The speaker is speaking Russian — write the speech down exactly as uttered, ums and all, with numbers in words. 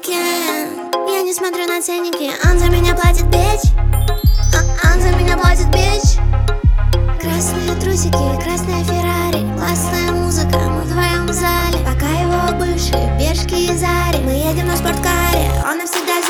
уикенд. Я не смотрю на ценники, он за меня платит, бич. Он за меня платит, бич. Красные трусики, красная Феррари, классная музыка, мы вдвоем в зале. Пока его бывшие пешки из Ари, мы едем на спорткаре, он навсегда